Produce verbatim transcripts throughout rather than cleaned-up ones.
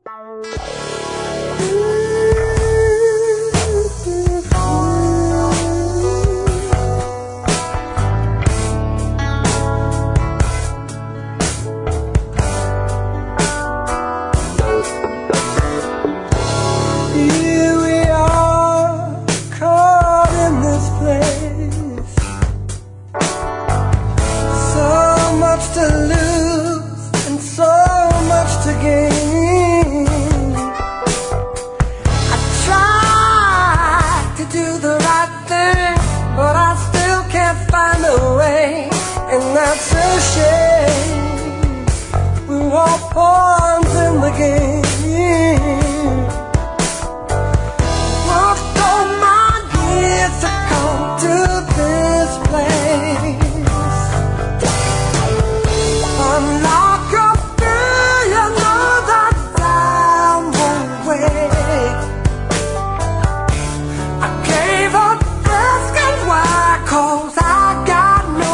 That's a shame. We're all pawns in the game. Walked all my years to come to this place. Unlock your fear, you know that time won't wait. I gave up asking why, 'cause I got no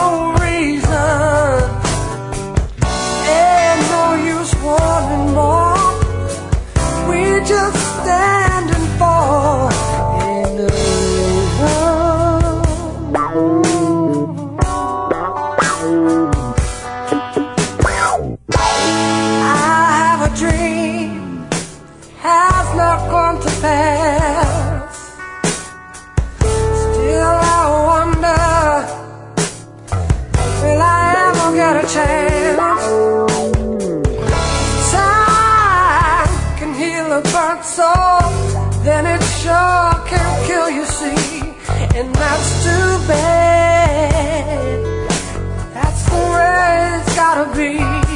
wanting more. We just stand and fall in the I have a dream, has not gone to pass. Still I wonder, will I ever get a chance? A burnt soul, then it sure can kill you, see, and that's too bad. That's the way it's gotta be.